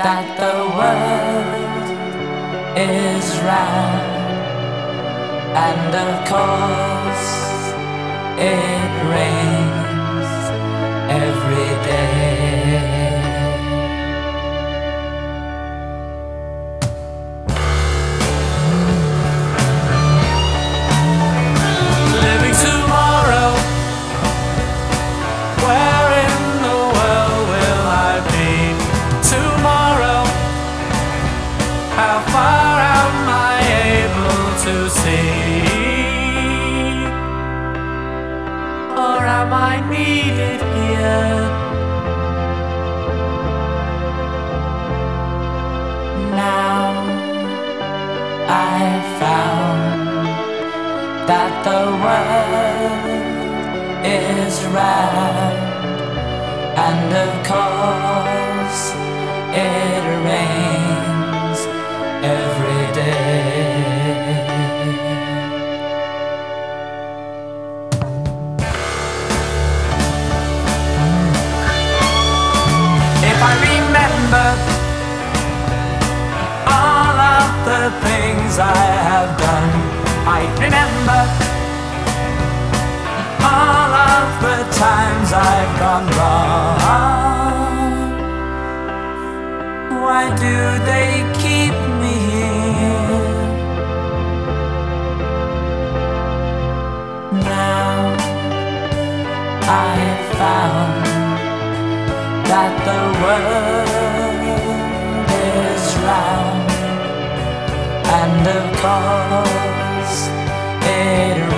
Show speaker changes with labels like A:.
A: that the world is round, and of course it rains every day. Living tomorrow, where in the world will I be tomorrow? How far am I able to see? Or am I needed here? Now I've found that the world is round, and of course it rains every day. If I remember all of the things I have done, I remember all of the times I've gone wrong. Why do they keep me here? Now I've found that the world is round, and of course it